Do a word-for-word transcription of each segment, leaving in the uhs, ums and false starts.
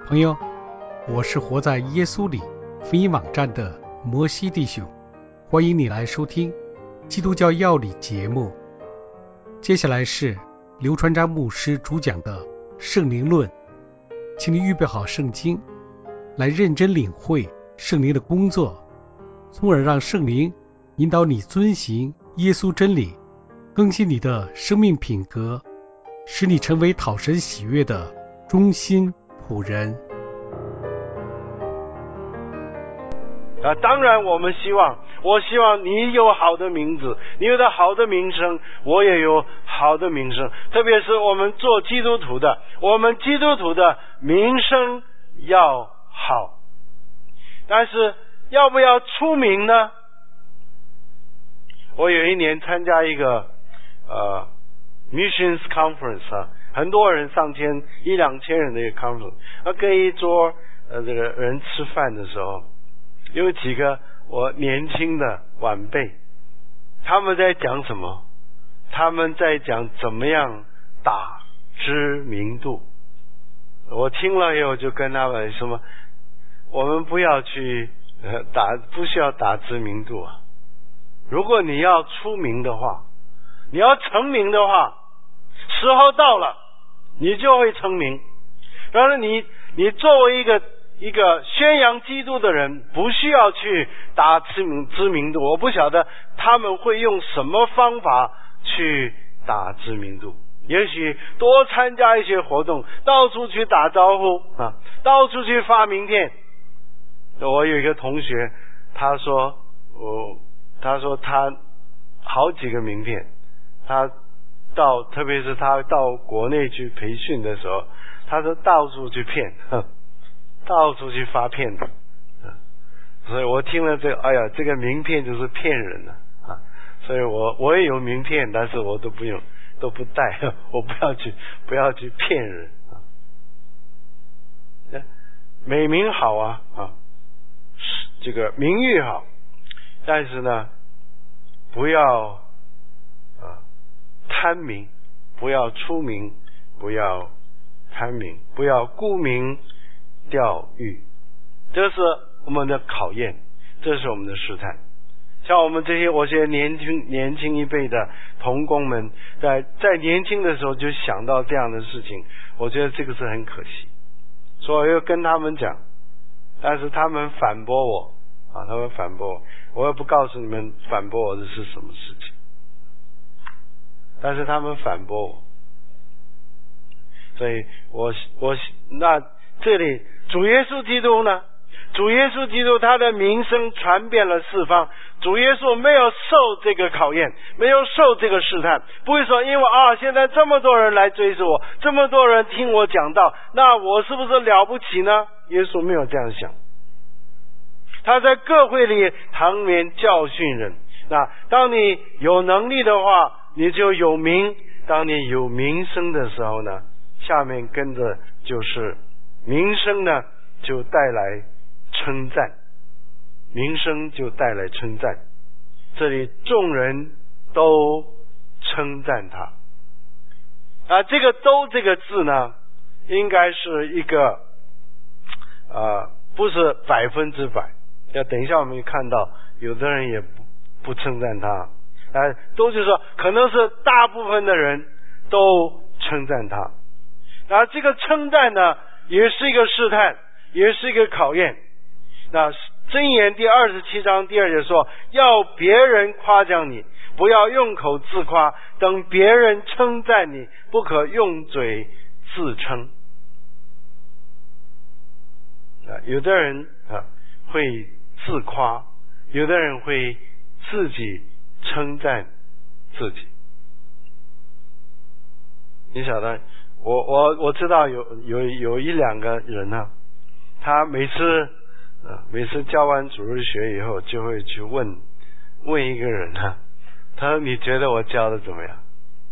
朋友，我是活在耶稣里福音网站的摩西弟兄，欢迎你来收听基督教要理节目。接下来是刘传章牧师主讲的圣灵论，请你预备好圣经，来认真领会圣灵的工作，从而让圣灵引导你遵行耶稣真理，更新你的生命品格，使你成为讨神喜悦的忠心仆人。 啊，当然我们希望，我希望你有好的名字，你有的好的名声，我也有好的名声。特别是我们做基督徒的，我们基督徒的名声要好。但是要不要出名呢？我有一年参加一个呃 missions conference 啊，很多人上千一两千人的一个 conference， 啊，跟一桌呃这个人吃饭的时候，有几个我年轻的晚辈，他们在讲什么？他们在讲怎么样打知名度。我听了以后就跟他们说，我们不要去呃打，不需要打知名度啊。如果你要出名的话，你要成名的话，时候到了，你就会成名。但是你你作为一个一个宣扬基督的人，不需要去打知名知名度。我不晓得他们会用什么方法去打知名度。也许多参加一些活动，到处去打招呼啊，到处去发名片。我有一个同学，他说我他说他好几个名片，他到特别是他到国内去培训的时候，他说到处去骗，到处去发骗子。所以我听了这个，哎呀，这个名片就是骗人的啊！所以我我也有名片，但是我都不用，都不带，我不要去不要去骗人啊。美名好啊啊，这个名誉好，但是呢，不要啊贪名，不要出名，不要贪名，不要沽名钓誉，这是我们的考验，这是我们的试探。像我们这些我这些年轻年轻一辈的同工们，在在年轻的时候就想到这样的事情，我觉得这个是很可惜，所以我要跟他们讲，但是他们反驳我啊，他们反驳我，我也不告诉你们反驳我的是什么事情，但是他们反驳我，所以我我那这里主耶稣基督呢？主耶稣基督他的名声传遍了四方，主耶稣没有受这个考验，没有受这个试探，不会说因为啊现在这么多人来追随我，这么多人听我讲道，那我是不是了不起呢？耶稣没有这样想，他在各会里堂面教训人。那当你有能力的话，你就有名；当你有名声的时候呢，下面跟着就是名声呢就带来称赞，名声就带来称赞。这里众人都称赞他啊，这个都这个字呢，应该是一个啊，不是百分之百。要等一下我们看到，有的人也不不称赞他，啊，都就是说，可能是大部分的人都称赞他。然后这个称赞呢，也是一个试探，也是一个考验。那箴言第二十七章第二节说，要别人夸奖你，不要用口自夸，等别人称赞你，不可用嘴自称。啊，有的人啊会自夸，有的人会自己称赞自己。你晓得，我我我知道有有有一两个人呢，他每次呃每次教完主日学以后，就会去问问一个人呢，他说你觉得我教的怎么样？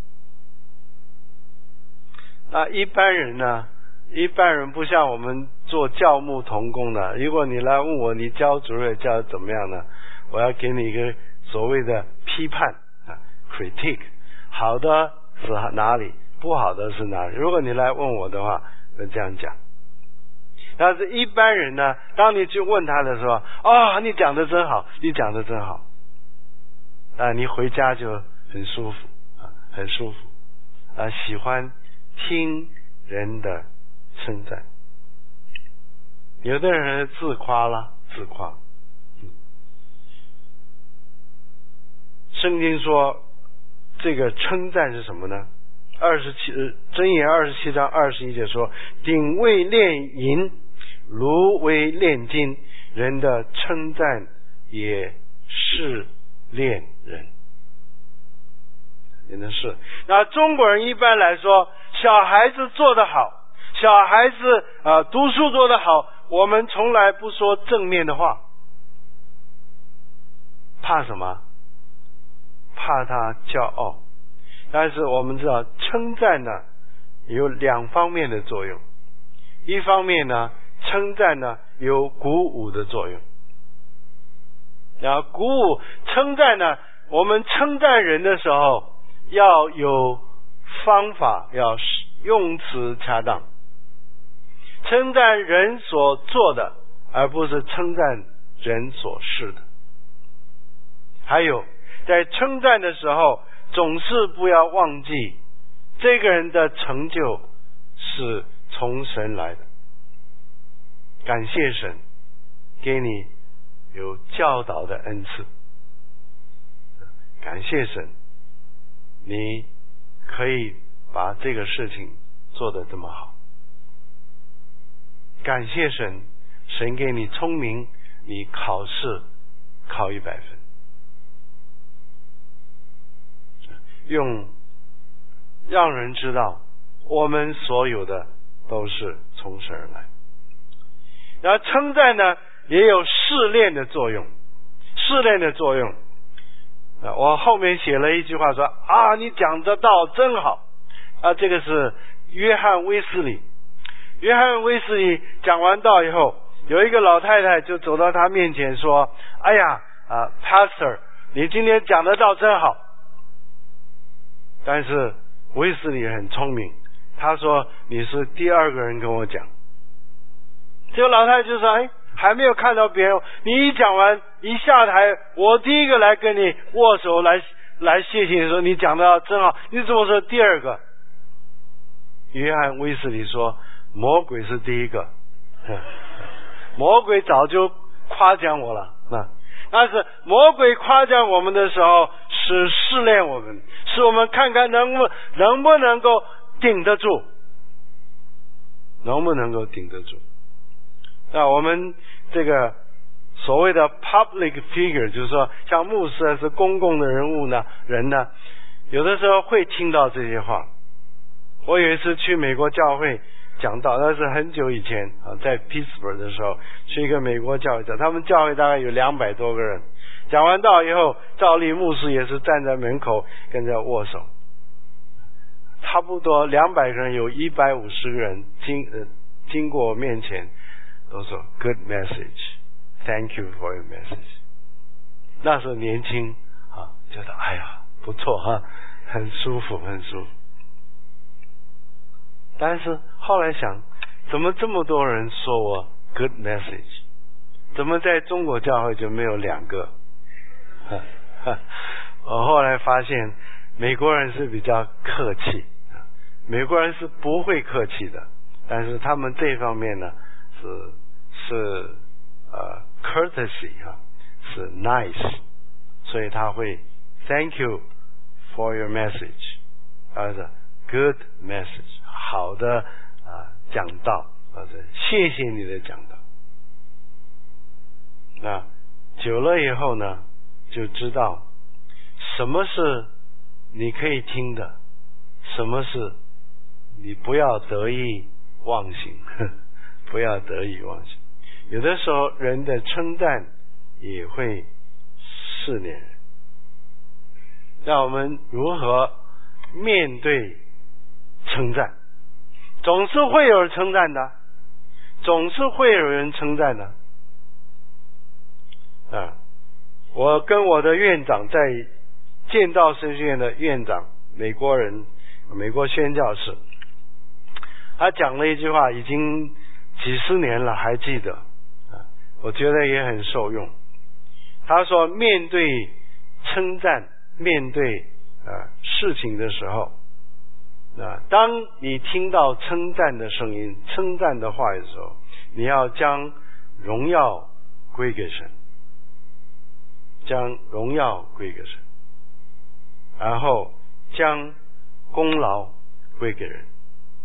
那一般人呢，一般人不像我们做教牧同工的，如果你来问我你教主日教的怎么样呢，我要给你一个所谓的批判啊 critique， 好的是哪里，不好的是哪里。如果你来问我的话，就这样讲。 但是一般人呢，当你去问他的时候，哦，你讲的真好，你讲的真好，啊，你回家就很舒服啊，很舒服啊，喜欢听人的称赞。有的人自夸啦，自夸。嗯、圣经说，这个称赞是什么呢？二十七箴言二十七章二十一节说：“鼎为炼银，炉为炼金，人的称赞也是炼人。”真的是。那中国人一般来说，小孩子做得好，小孩子啊、呃、读书做得好，我们从来不说正面的话，怕什么？怕他骄傲。但是我们知道，称赞呢有两方面的作用。一方面呢，称赞呢有鼓舞的作用。然后鼓舞称赞呢，我们称赞人的时候要有方法，要用词恰当，称赞人所做的，而不是称赞人所是的。还有在称赞的时候，总是不要忘记这个人的成就是从神来的。感谢神给你有教导的恩赐，感谢神你可以把这个事情做得这么好，感谢神神给你聪明，你考试考一百分。用让人知道我们所有的都是从神而来。然后称赞呢也有试炼的作用，试炼的作用啊，我后面写了一句话说啊，你讲的道真好啊，这个是约翰威斯理。约翰威斯理讲完道以后，有一个老太太就走到他面前说，哎呀啊 Pastor 你今天讲的道真好。但是威斯理很聪明，他说你是第二个人跟我讲。这个老太太就说，哎，还没有看到别人，你一讲完一下台，我第一个来跟你握手，来来谢谢你，说你讲的真好，你怎么说第二个？约翰威斯理说，魔鬼是第一个，魔鬼早就夸奖我了。那但是魔鬼夸奖我们的时候，是试炼我们，使我们看看能不能不能够顶得住，能不能够顶得住。那我们这个所谓的 public figure， 就是说像牧师是公共的人物呢，人呢，有的时候会听到这些话。我有一次去美国教会讲道，那是很久以前啊，在 Pittsburgh 的时候，去一个美国教会讲，他们教会大概有两百多个人。讲完道以后，照例牧师也是站在门口跟着握手，差不多两百个人，有一百五十个人经呃经过我面前，都说 Good message, Thank you for your message。那时候年轻啊，觉得哎呀不错哈、啊，很舒服，很舒服。但是后来想，怎么这么多人说我 good message， 怎么在中国教会就没有两个？我后来发现美国人是比较客气，美国人是不会客气的，但是他们这方面呢是是呃 courtesy 啊，是 nice， 所以他会 thank you for your message， 而是 good message， 好的啊、呃、讲道，或者谢谢你的讲道。那久了以后呢，就知道什么是你可以听的，什么是你不要得意忘形，不要得意忘形。有的时候人的称赞也会试炼人，让我们如何面对称赞。总是会有人称赞的，总是会有人称赞的啊！我跟我的院长在剑道神学院的院长，美国人，美国宣教士，他讲了一句话，已经几十年了还记得，我觉得也很受用。他说面对称赞，面对呃事情的时候，那当你听到称赞的声音，称赞的话的时候，你要将荣耀归给神，将荣耀归给神，然后将功劳归给人。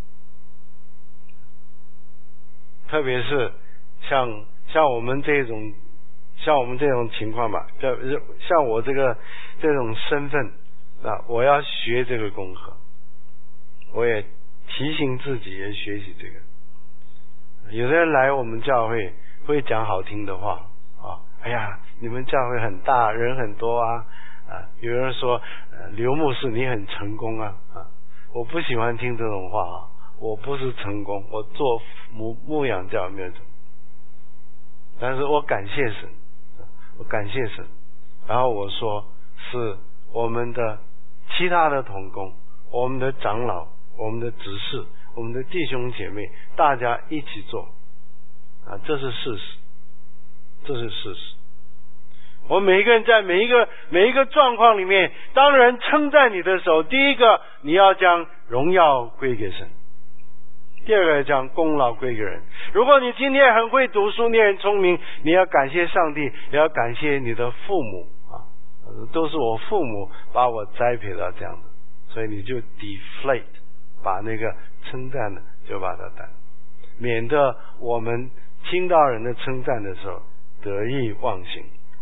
特别是像像我们这种像我们这种情况吧，像我这个这种身份啊，我要学这个功课，我也提醒自己也学习这个。有的人来我们教会会讲好听的话啊，哎呀，你们教会很大，人很多啊啊，有人说、呃、刘牧师你很成功啊啊，我不喜欢听这种话啊，我不是成功，我做牧牧养教没有成功，但是我感谢神，我感谢神，然后我说是我们的其他的同工，我们的长老，我们的执事，我们的弟兄姐妹，大家一起做啊，这是事实，这是事实。我们每一个人在每一个每一个状况里面，当人称赞你的时候，第一个你要将荣耀归给神，第二个将功劳归给人。如果你今天很会读书，你很聪明，你要感谢上帝，也要感谢你的父母啊，都是我父母把我栽培到这样的，所以你就 deflate 把那个称赞的就把它带，免得我们听到人的称赞的时候得意忘形。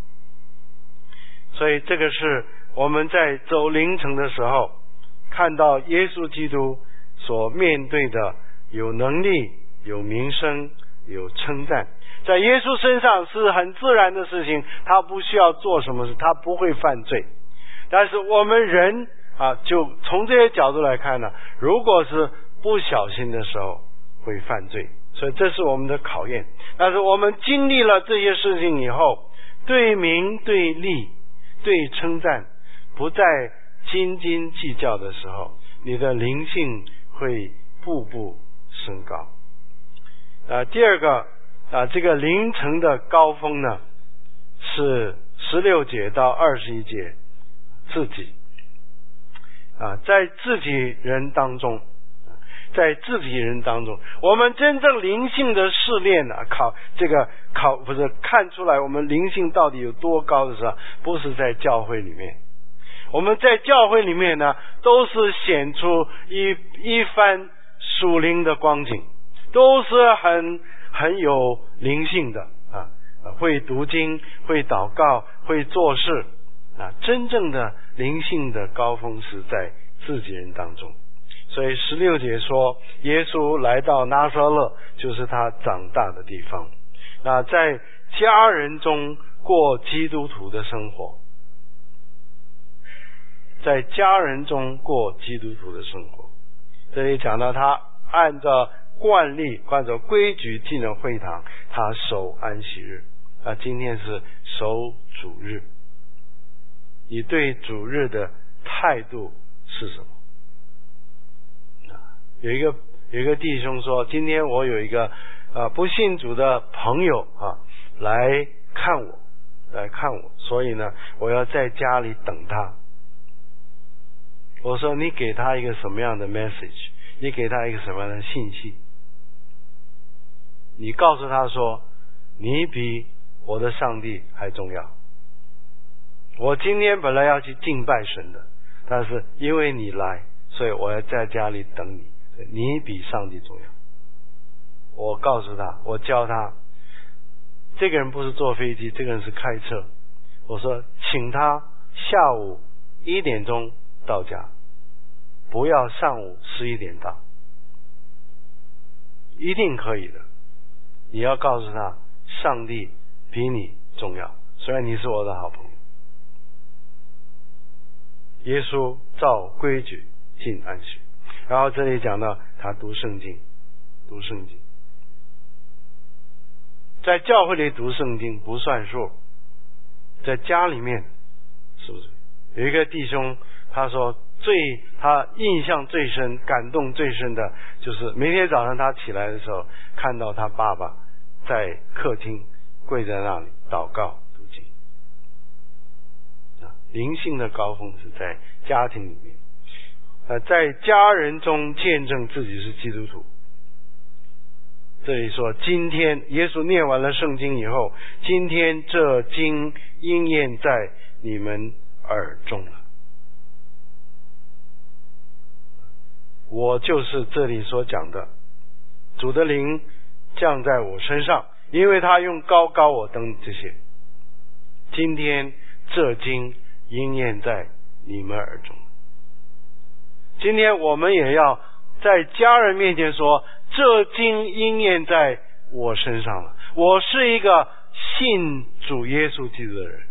所以这个是我们在走灵程的时候看到耶稣基督所面对的，有能力，有名声，有称赞，在耶稣身上是很自然的事情，他不需要做什么事，他不会犯罪。但是我们人啊，就从这些角度来看呢，如果是不小心的时候会犯罪，所以这是我们的考验。但是我们经历了这些事情以后，对名对利对称赞不再斤斤计较的时候，你的灵性会步步升高。啊，第二个啊，这个灵程的高峰呢，是十六节到二十一节，自己啊，在自己人当中，在自己人当中，我们真正灵性的试炼啊，考这个考不是看出来我们灵性到底有多高的时候，不是在教会里面。我们在教会里面呢，都是显出一一番属灵的光景，都是很很有灵性的啊，会读经，会祷告，会做事啊。真正的灵性的高峰是在自己人当中。所以十六节说，耶稣来到拿撒勒，就是他长大的地方。那在家人中过基督徒的生活，在家人中过基督徒的生活。这里讲到他按照惯例，按照规矩进了会堂，他守安息日。啊，今天是守主日。你对主日的态度是什么？有一个有一个弟兄说，今天我有一个呃不信主的朋友啊来看我，来看我，所以呢，我要在家里等他。我说你给他一个什么样的 message？ 你给他一个什么样的信息？你告诉他说，你比我的上帝还重要。我今天本来要去敬拜神的，但是因为你来，所以我要在家里等你。你比上帝重要。我告诉他，我教他，这个人不是坐飞机，这个人是开车。我说，请他下午一点钟到家，不要上午十一点到，一定可以的。你要告诉他，上帝比你重要，虽然你是我的好朋友。耶稣照规矩进安息。然后这里讲到他读圣经，读圣经，在教会里读圣经不算数，在家里面是不是？有一个弟兄他说最他印象最深、感动最深的，就是每天早上他起来的时候，看到他爸爸在客厅跪在那里祷告读经。灵性的高峰是在家庭里面，呃，在家人中见证自己是基督徒。这里说，今天耶稣念完了圣经以后，今天这经应验在你们耳中了。我就是这里所讲的，主的灵降在我身上，因为他用膏膏我等这些。今天这经应验在你们耳中。今天我们也要在家人面前说，这经应验在我身上了。我是一个信主耶稣基督的人，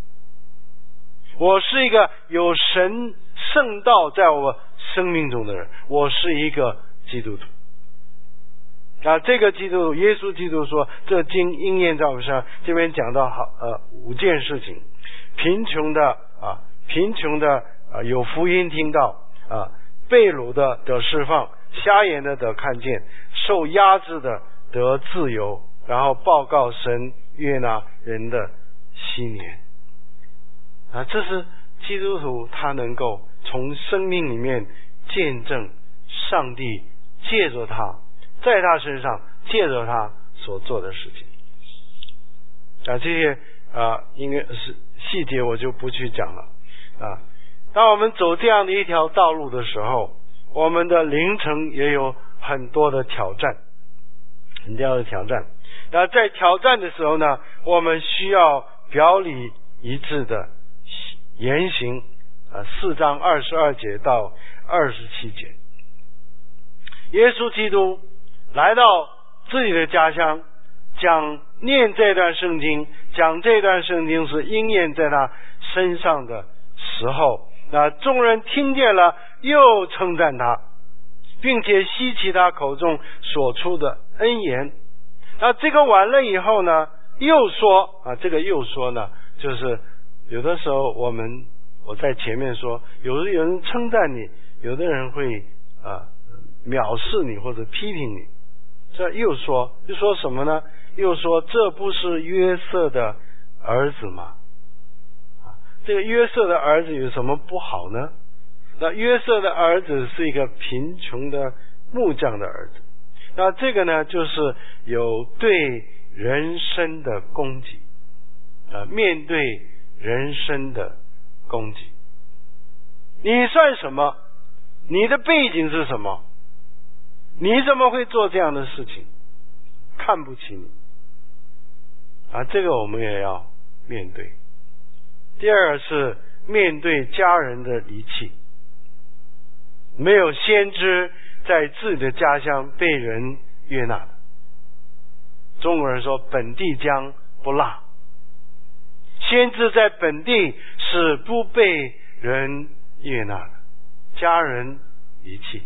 我是一个有神圣道在我生命中的人，我是一个基督徒。啊，这个基督徒，耶稣基督说，这经应验在我身上。这边讲到好呃五件事情：贫穷的啊，贫穷的啊有福音听到啊，被掳的得释放，瞎眼的得看见，受压制的得自由，然后报告神悦纳人的禧年。啊，这是基督徒他能够从生命里面见证上帝借着他，在他身上借着他所做的事情。啊，这些啊应该是细节我就不去讲了。啊，当我们走这样的一条道路的时候，我们的灵程也有很多的挑战，很多的挑战。那在挑战的时候呢，我们需要表里一致的言行。啊，四章二十二节到二十七节，耶稣基督来到自己的家乡，讲念这段圣经，讲这段圣经是应验在他身上的时候，那众人听见了，又称赞他，并且希奇他口中所出的恩言。那这个完了以后呢，又说啊，这个又说呢，就是有的时候我们我在前面说，有的有人称赞你，有的人会啊藐视你或者批评你。这又说又说什么呢？又说这不是约瑟的儿子吗？啊，这个约瑟的儿子有什么不好呢？那约瑟的儿子是一个贫穷的木匠的儿子。那这个呢，就是有对人生的攻击，啊，面对人生的攻击。你算什么？你的背景是什么？你怎么会做这样的事情？看不起你啊！这个我们也要面对。第二是面对家人的离弃。没有先知在自己的家乡被人悦纳的。中国人说本地姜不辣，先知在本地是不被人悦纳的，家人离弃。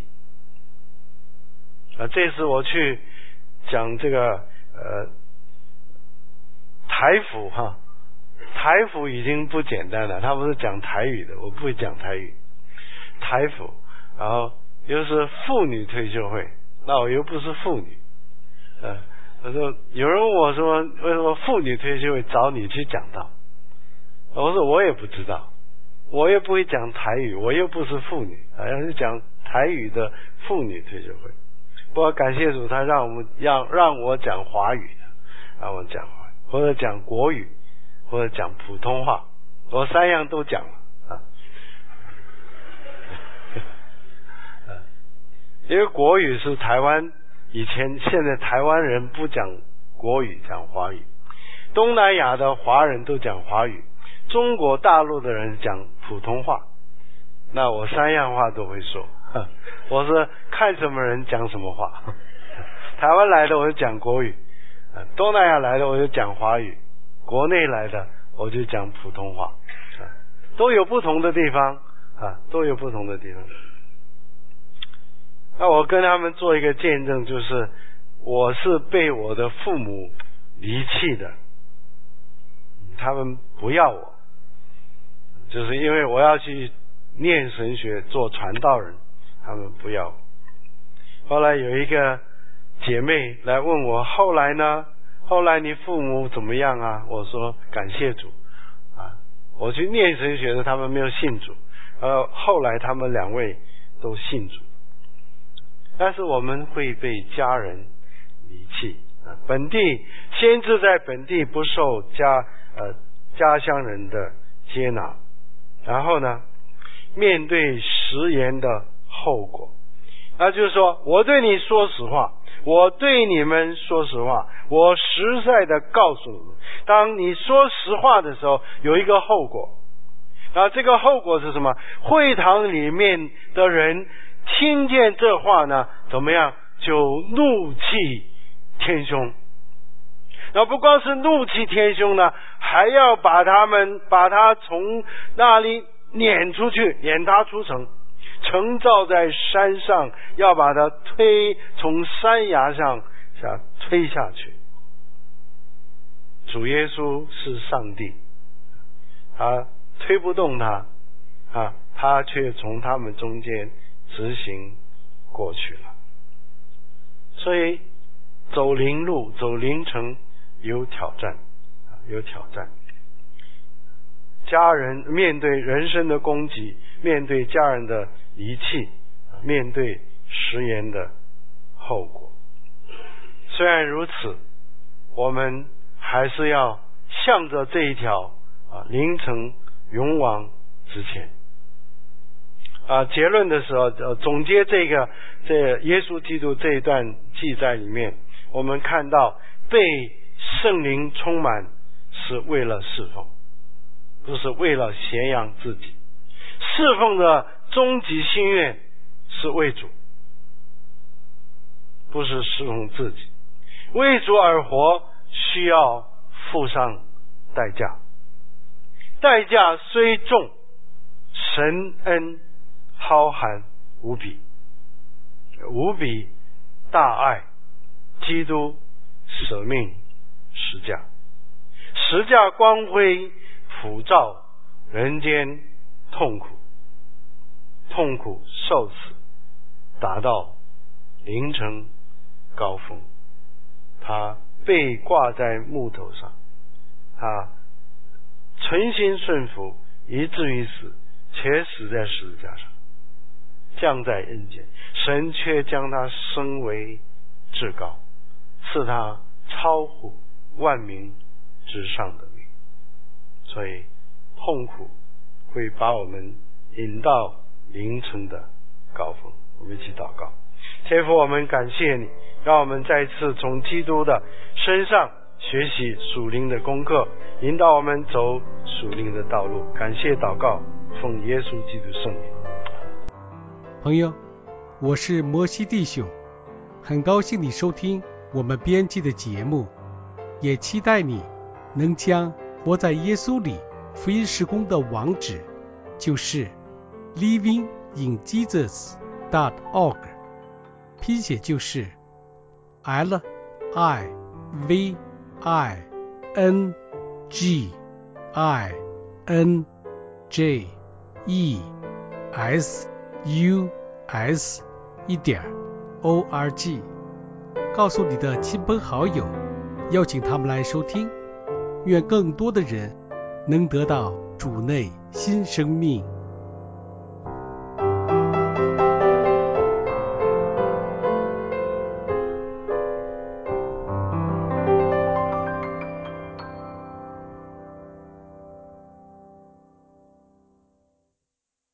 啊，这次我去讲这个呃台府哈，台府已经不简单了，他不是讲台语的，我不会讲台语。台府，然后又是妇女退休会，那我又不是妇女，呃，我说有人问我说为什么妇女退休会找你去讲道？我说我也不知道，我也不会讲台语，我又不是妇女，好像是讲台语的妇女退休会。不过感谢主，他让我们让让我讲华语的，让我讲华语，或者讲国语，或者讲普通话，我三样都讲了啊。因为国语是台湾以前，现在台湾人不讲国语，讲华语。东南亚的华人都讲华语，中国大陆的人讲普通话。那我三样话都会说，我是看什么人讲什么话。台湾来的我就讲国语，东南亚来的我就讲华语，国内来的我就讲普通话，都有不同的地方啊，都有不同的地方。那我跟他们做一个见证，就是我是被我的父母离弃的，他们不要我，就是因为我要去念神学做传道人，他们不要。后来有一个姐妹来问我，后来呢？后来你父母怎么样啊？我说感谢主啊，我去念神学的，他们没有信主，呃，后来他们两位都信主。但是我们会被家人离弃啊，本地先知在本地不受家呃家乡人的接纳，然后呢，面对食言的后果，那就是说，我对你说实话，我对你们说实话，我实在的告诉你们，当你说实话的时候，有一个后果。那这个后果是什么？会堂里面的人听见这话呢，怎么样？就怒气天凶。那不光是怒气天凶呢，还要把他们把他从那里撵出去，撵他出城。城造在山上，要把他推从山崖上下推下去。主耶稣是上帝，他推不动他啊，他却从他们中间直行过去了。所以走灵路，走灵程有挑战，有挑战。家人面对人生的攻击，面对家人的遗弃，面对食言的后果。虽然如此，我们还是要向着这一条啊灵程勇往直前。啊，结论的时候，呃，总结这个这耶稣基督这一段记载里面，我们看到被圣灵充满是为了侍奉，不是为了显扬自己。侍奉的终极心愿是为主，不是侍奉自己。为主而活需要付上代价，代价虽重，神恩浩瀚无比，无比大爱。基督舍命十架，十架光辉普照人间痛苦，痛苦受死，达到凌晨高峰。他被挂在木头上，他存心顺服，以至于死，且死在十字架上，降在人间。神却将他升为至高，赐他超乎万民之上的名。所以痛苦会把我们引到凌晨的高峰。我们一起祷告。天父，我们感谢你，让我们再次从基督的身上学习属灵的功课，引导我们走属灵的道路。感谢祷告，奉耶稣基督圣名。 朋友，我是摩西弟兄，很高兴你收听我们编辑的节目，也期待你能将活在耶稣里福音事工的网址，就是 living in jesus dot org， 拼写就是 L I V I N G I N J E S U S 一点 O R G， 告诉你的亲朋好友，邀请他们来收听，愿更多的人能得到主内新生命。